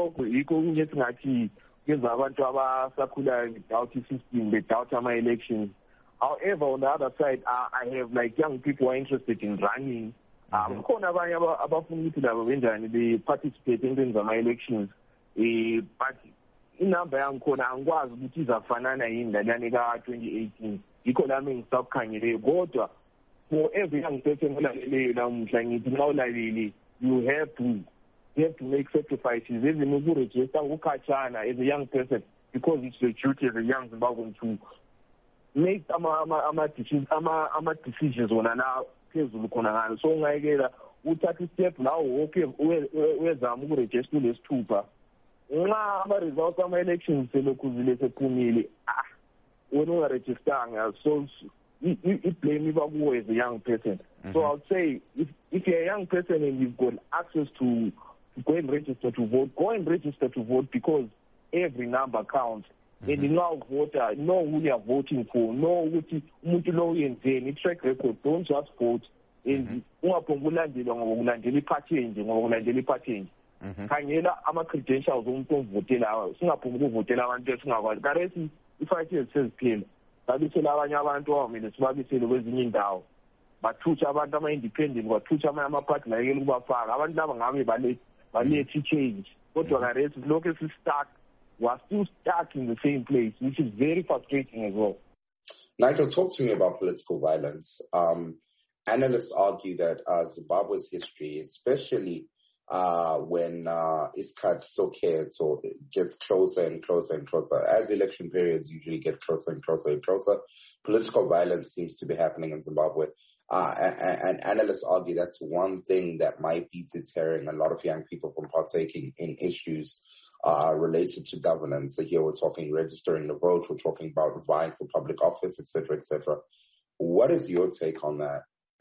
without the system, without my elections. However, on the other side, I have like young people who are interested in running. They participate in the elections, but inamba yankhona angikwazi ukuthi izafanana yini layanika 2018 yikho lami ngisakukhangele kodwa for every young person olaleleyo namuhla ngithi nxa ulalele you have to make sacrifices even ukuregister ukukhatshana as a young person because it's your duty as a young Zimbabwean to make ama decisions wona la phezulu khona ngalo. So ungayekela uthatha istep lawo okay wezama ukuregister lesithupha nxa ama-results ama-elections selokhuzile sephumile wena ungarejistanga so i-blame iba kuwe as a young person. So I would say if you're a young person and you've got access to go and register to vote, go and register to vote because every number counts. And now voter, know who you are voting for, know ukuthi umuntu lo uyenzeni, i-track record, don't just vote. And ungaphongulandela ngoba ulandela iphathi enje ngoba ulandela iphathi enje. khangela ama-credentials omuntu ovotelayo singaphumi ukuvotela abantu esingakwazi karesi i-5 years seziphela babisela abanye abantu awamele sibabisele kwezinye indawo bathutsha abantu ama-independent bathutsha amanye amaphathi layekela ukubafaka abantu laba ngabe balethe i-change kodwa karesi lokhu si-stuck. We are still stuck in the same place, which is very frustrating as well. Nigel, talk to me about political violence. Analysts argue that Zimbabwe's history, especially when Iskhathi Soweto gets closer and closer and closer, as election periods usually get closer and closer and closer, political violence seems to be happening in Zimbabwe. And analysts argue that's one thing that might be deterring a lot of young people from partaking in issues related to governance. So here we're talking registering the vote, we're talking about vying for public office, etc., etc. What is your take on that?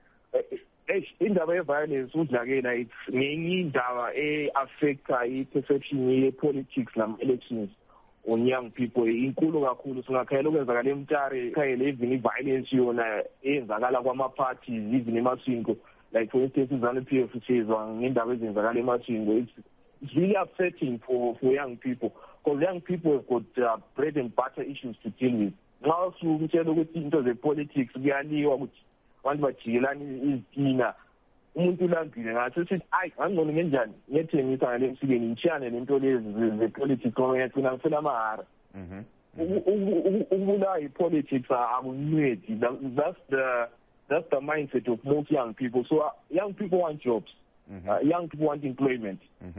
Indaba ye-violence udlakela ngenye indaba e-affecta i-perception ye-politics nama-elections on young people inkulu kakhulu. Singakhayela ukwenzakala eMtare khayela even i-violence yona eyenzakala kwama-parties even eMasvingo, like for instance iZANU-PF sezwa ngendaba ezenzakala eMasvingo. It's really upsetting for young people because young people have got bread and butter issues to deal with. Nxa usutshela ukuthi into ze-politics kuyaliwa ukuthi abantu bajikelana izitina umuntu ulambile ngathi sithi ayi angcono ngenjani ngethengisa ngale msikeni ngitshiyane lento lezi ze-politics ngoba ngiyagcina ngifela amahara. Ukubulawa yi-politics akunwedi. That's the mindset of most young people. So young people want jobs. Young people want employment.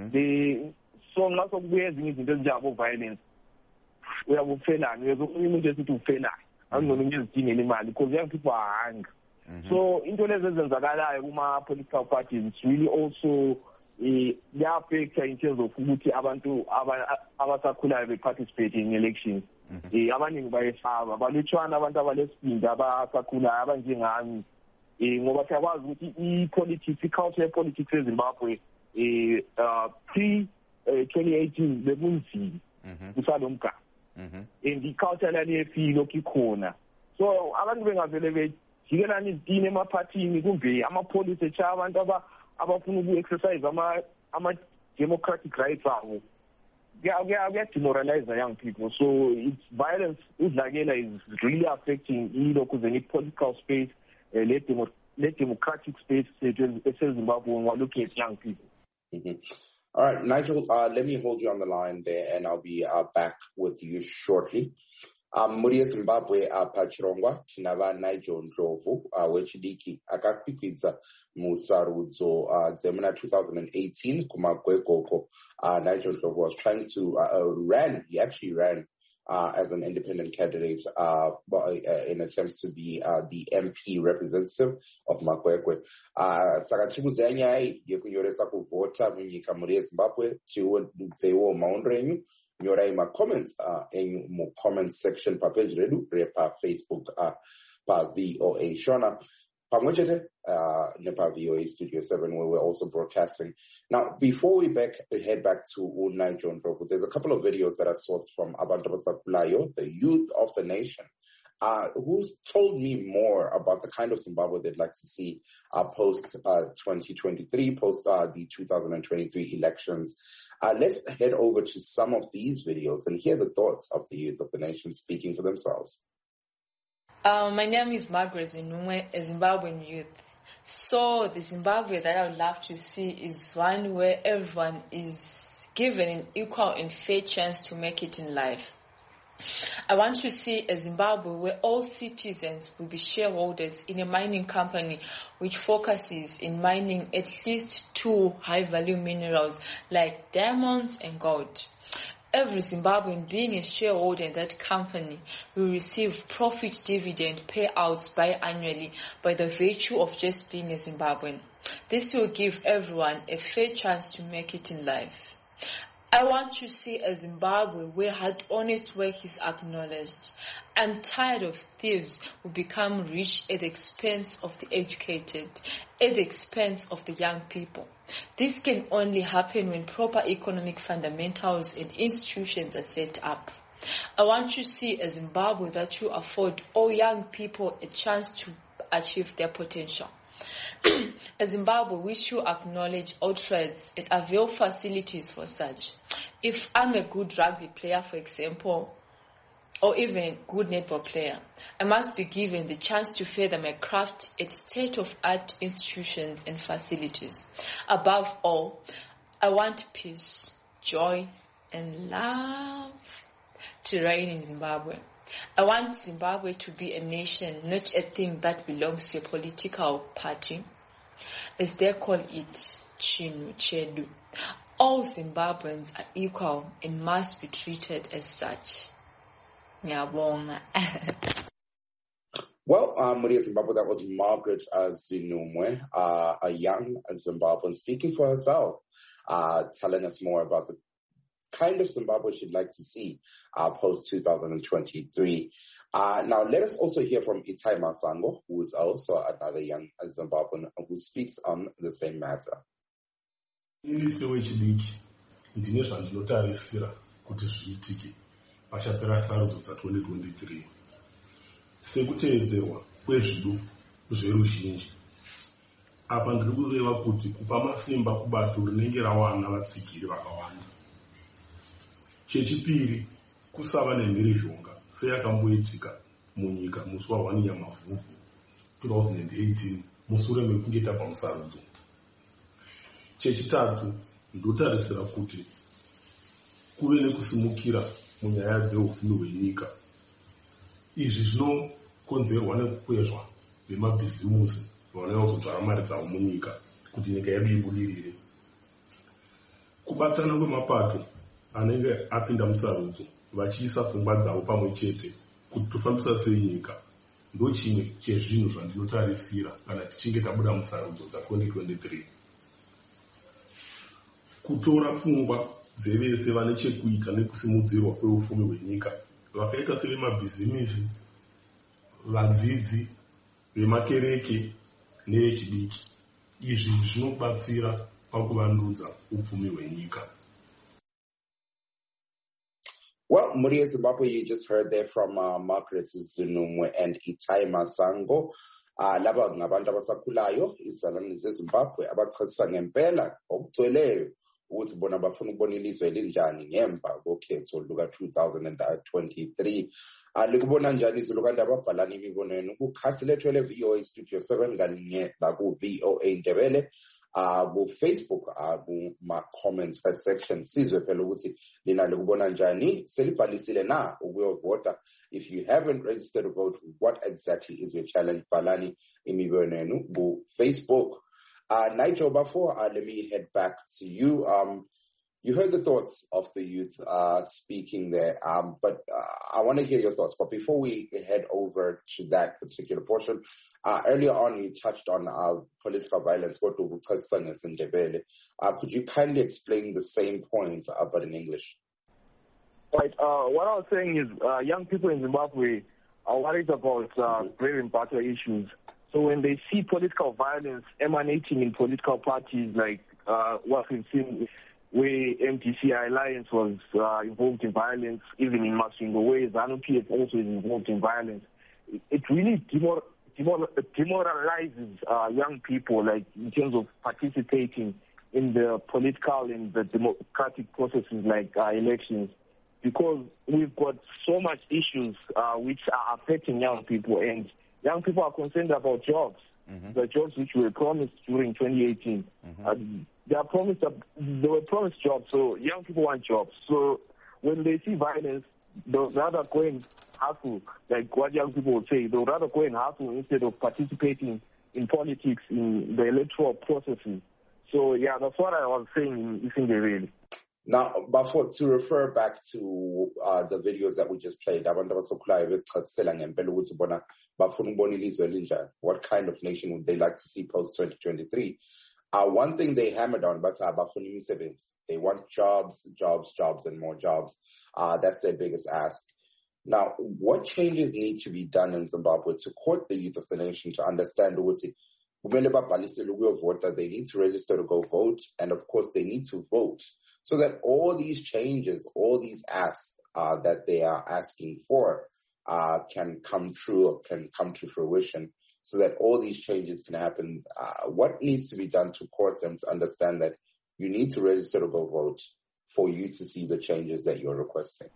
So ngaso kubuye ezinye izinto ezinjengabo-violence uyabufelana uyezomunye umuntu esithi ufelayo angcono ngizidingele imali because young people are hungry. So into lezi ezenzakalayo kuma-political parties it's really also affect in terms of ukuthi abantu abasakhulayo be-participate in elections. Abaningi bayesaba balutshwana abantu abalesibindi abasakhulayo abanjengami ngoba siyakwazi ukuthi i-politics i-culture ye-politics eZimbabwe pre-2018 bekunzima kusalo mgaba and i-culture lani yefile lokhu ikhona. So abantu bengavele bejikelana izitina emaphathini kumbe amapolisi etshaya abantu abafuna uku-exercise ama-democratic rights abo kuyademoralize young people. So it's violence udlakela is really affecting ilokhu zeni-political space let democratic space Zimbabwe when we're looking at young people. All right, Nigel, let me hold you on the line there and I'll be back with you shortly. Muri Zimbabwe pachirongwa tinava Nigel Ndlovu wechidiki akakwikwiza musarudzo dzemuna 2018 kumagwegoko. Nigel Ndlovu was trying to he actually ran as an independent candidate in attempts to be the MP representative of Magwegwe. Saka tibuze nyaya yekunyoresa kuvhota munyika muri Zimbabwe tiudzewo maondo enyu nyorai ma-comments enyu mu-comment section papage redu repa Facebook pa VOA Shona pamwechete nepa VOA Studio 7 where we're also broadcasting. Now, before we head back to Nigel Ndlovu, there's a couple of videos that are sourced from Abantu Abasakhulayo, the youth of the nation, who's told me more about the kind of Zimbabwe they'd like to see post 2023, post the 2023 elections. Let's head over to some of these videos and hear the thoughts of the youth of the nation speaking for themselves. My name is Margaret Zinumwe, a Zimbabwean youth. So the Zimbabwe that I would love to see is one where everyone is given an equal and fair chance to make it in life. I want to see a Zimbabwe where all citizens will be shareholders in a mining company which focuses in mining at least 2 high-value minerals like diamonds and gold. Every Zimbabwean being a shareholder in that company will receive profit dividend payouts biannually by the virtue of just being a Zimbabwean. This will give everyone a fair chance to make it in life. I want to see a Zimbabwe where hard, honest work is acknowledged. I'm tired of thieves who become rich at the expense of the educated, at the expense of the young people. This can only happen when proper economic fundamentals and institutions are set up. I want to see a Zimbabwe that will afford all young people a chance to achieve their potential. As Zimbabwe, we should acknowledge all trades and avail facilities for such. If I'm a good rugby player, for example, or even a good netball player, I must be given the chance to further my craft at state-of-art institutions and facilities. Above all, I want peace, joy, and love to reign in Zimbabwe. I want Zimbabwe to be a nation, not a thing that belongs to a political party. As they call it, Chinu Chedu. All Zimbabweans are equal and must be treated as such. Ngiyabonga. Well, Maria Zimbabwe, that was Margaret Zinumwe, a young Zimbabwean speaking for herself, telling us more about the kind of Zimbabwe she'd like to see post-2023. Now, let us also hear from Itai Masango, who is also another young Zimbabwean who speaks on the same matter. Ndine zvandinotarisira kuti zviitike pachapera sarudzo dza2023 sekuteedzerwa kwezvido zveruzhinji. Apa ndiri kureva kuti kupa masimba kubato rinenge rawana vatsigiri vakawanda. Chechipiri, kusava nemhirizhonga seyakamboitika munyika musi wa1 Nyamavhuvhu 2018 mushure mekunge tabva musarudzo. Chechitatu, ndotarisira kuti kuve nekusimukira munyaya dzeupfumi hwenyika. Izvi zvinokonzerwa nekukwezva vemabhizimusi vanouya kuzodzvara mari dzavo munyika kuti nyika yedu ibudirire. Kubatana kwemapato anenge apinda musarudzo vachiisa pfungwa dzavo pamwe chete kuti tofambisa sei nyika ndo chimwe chezvinhu zvandinotarisira kana tichinge tabuda musarudzo dza2023. Kutora pfungwa dzevese vane chekuita nekusimudzirwa kweupfumi hwenyika vakaita sevemabhizimisi, vadzidzi, vemakereke nevechidiki. Izvi zvinobatsira pakuvandudza upfumi hwenyika. Well, Maria Zimbabwe, you just heard there from Margaret Zinumwe and Itai Masango. Laba ngabantu abasakhulayo izalwane zeZimbabwe abachasisa ngempela okugcweleyo ukuthi bona bafuna ukubona ilizwe elinjani ngemva kokhetho luka-2023. Likubona njani izulu kanti ababhalana imibono yenu kukhasi lethu le-VOA Studio 7 kanye naku-VOA Ndebele ku-Facebook kuma-comments section. Sizwe phela ukuthi lina likubona njani, selibhalisile na ukuyovota. If you haven't registered to vote, what exactly is your challenge? Bhalani imibono yenu ku-Facebook. Nigel, before let me head back to you. You heard the thoughts of the youth speaking there, but I want to hear your thoughts. But before we head over to that particular portion, earlier on you touched on political violence. Could you kindly explain the same point, but in English? Right. What I was saying is young people in Zimbabwe are worried about very important issues. So when they see political violence emanating in political parties like what we've seen where MDC Alliance was involved in violence, even in Masvingo, where ZANU-PF also is involved in violence, it really demoralizes young people, like in terms of participating in the political and the democratic processes like elections, because we've got so much issues which are affecting young people, and young people are concerned about jobs, the jobs which were promised during 2018. They were promised jobs, so young people want jobs. So when they see violence, they'll rather go and hustle, like what young people would say. They'll rather go and hustle instead of participating in politics, in the electoral processes. So yeah, that's what I was saying in really. Now, but to refer back to the videos that we just played, what kind of nation would they like to see post-2023? One thing they hammered on, but they want jobs, and more jobs. That's their biggest ask. Now, what changes need to be done in Zimbabwe to court the youth of the nation to understand they need to register to go vote, and of course they need to vote, so that all these changes, all these asks that they are asking for can come true or can come to fruition, so that all these changes can happen? What needs to be done to court them to understand that you need to register to go vote for you to see the changes that you're requesting?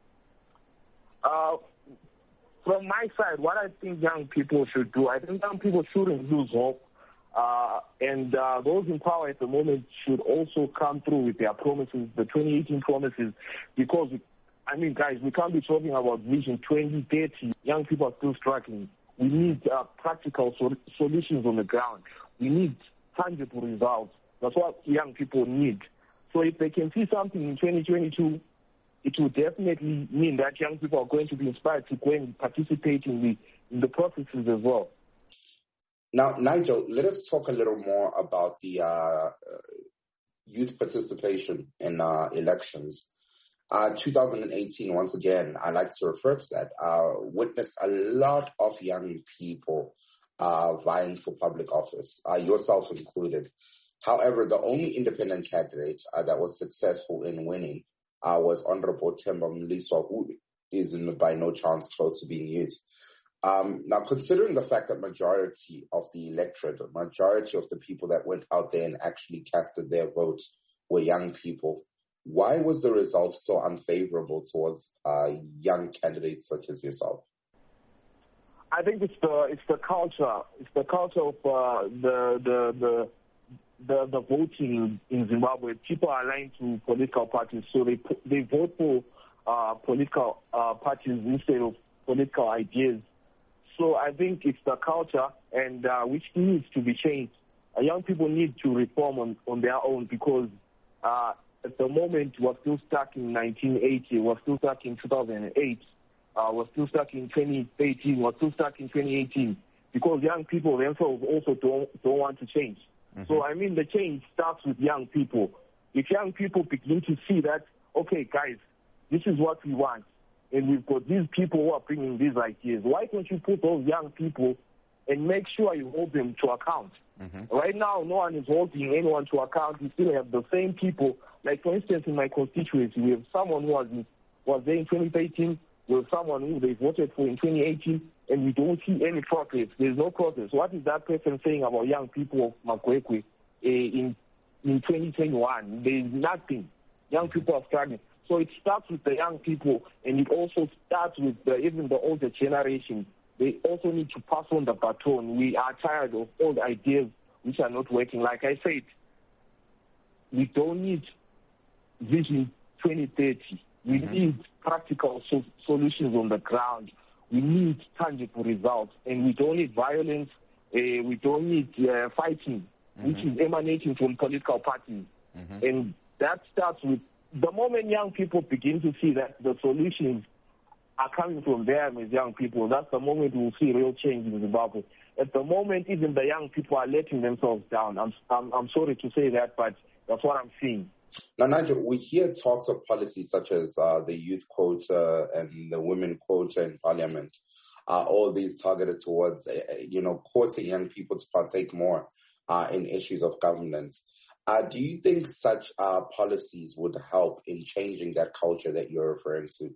From my side, what I think young people should do, I think young people shouldn't lose hope. And those in power at the moment should also come through with their promises, the 2018 promises, because, guys, we can't be talking about Vision 2030. Young people are still struggling. We need practical solutions on the ground. We need tangible results. That's what young people need. So if they can see something in 2022, it will definitely mean that young people are going to be inspired to go and participate in the processes as well. Now, Nigel, let us talk a little more about the youth participation in elections. 2018, once again, I like to refer to that, witnessed a lot of young people vying for public office, yourself included. However, the only independent candidate that was successful in winning was Honorable Themba Mliswa, who is by no chance close to being youth. Now, considering the fact that majority of the electorate, majority of the people that went out there and actually casted their votes were young people, why was the result so unfavorable towards young candidates such as yourself? I think it's the culture. It's the culture of the voting in Zimbabwe. People are aligned to political parties, so they vote for political parties instead of political ideas. So I think it's the culture, and which needs to be changed. Young people need to reform on their own, because at the moment we're still stuck in 1980, we're still stuck in 2008, we're still stuck in 2013, we're still stuck in 2018, because young people themselves also don't want to change. Mm-hmm. So the change starts with young people. If young people begin to see that, okay, guys, this is what we want, and we've got these people who are bringing these ideas, why don't you put those young people and make sure you hold them to account? Mm-hmm. Right now, no one is holding anyone to account. We still have the same people. Like, for instance, in my constituency, we have someone who was there in 2013, we have someone who they voted for in 2018, and we don't see any progress. There's no progress. What is that person saying about young people of Makwekwe in 2021? There's nothing. Young people are struggling. So it starts with the young people, and it also starts with even the older generation. They also need to pass on the baton. We are tired of old ideas which are not working. Like I said, we don't need Vision 2030. We need practical solutions on the ground. We need tangible results, and we don't need violence. We don't need fighting, which is emanating from political parties. And that starts with the moment young people begin to see that the solutions are coming from them as young people. That's the moment we'll see real change in Zimbabwe. At the moment, even the young people are letting themselves down. I'm sorry to say that, but that's what I'm seeing. Now, Nigel, we hear talks of policies such as the youth quota and the women quota in parliament, all these targeted towards, courting young people to partake more in issues of governance. Do you think such policies would help in changing that culture that you're referring to?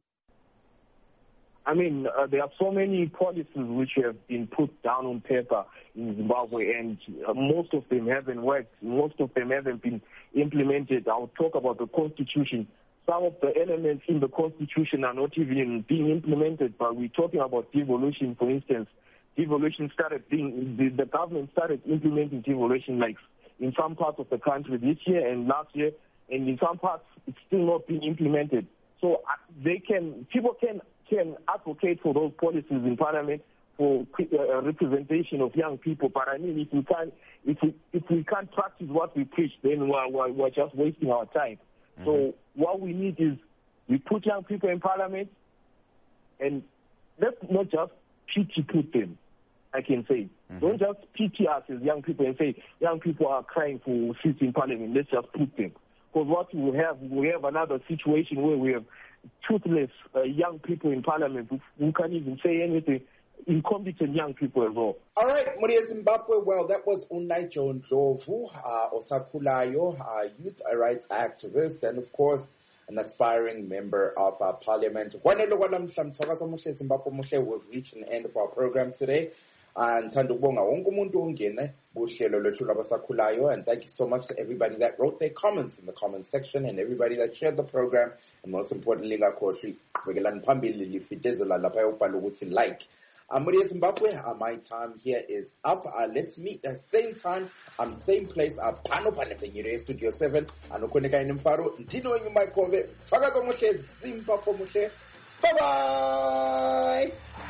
There are so many policies which have been put down on paper in Zimbabwe, and most of them haven't worked. Most of them haven't been implemented. I'll talk about the Constitution. Some of the elements in the Constitution are not even being implemented, but we're talking about devolution, for instance. Devolution the government started implementing devolution like in some parts of the country this year and last year, and in some parts it's still not being implemented. So people can advocate for those policies in parliament for representation of young people. But if we can't practice what we preach, then we're just wasting our time. So what we need is we put young people in parliament, and let's not just pity put them, I can say. Don't just pity us as young people and say young people are crying for seats in parliament. Let's just put them. Because what we have another situation where we have toothless young people in parliament who can't even say anything, incompetent young people as well. All right, Muria Zimbabwe. Well, that was Nigel Ndlovu, Osakhulayo, youth rights activist, and of course, an aspiring member of parliament. We've reached the end of our program today. Ngithanda ukubonga wonke umuntu ongene kuhlelo lwethu labasakhulayo, and thank you so much to everybody that wrote their comments in the comment section and everybody that shared the program, and most importantly ngakhohlwa qhubelani phambili lifitezela lapha yobhala ukuthi like. Muri Zimbabwe, my time here is up. Let's meet at same time, same place. Pano Panepengire Studio 7. Anokoneka in Mfaro. Dino in my Kove. Tagato Moshe, Zimbabwe Moshe. Bye bye.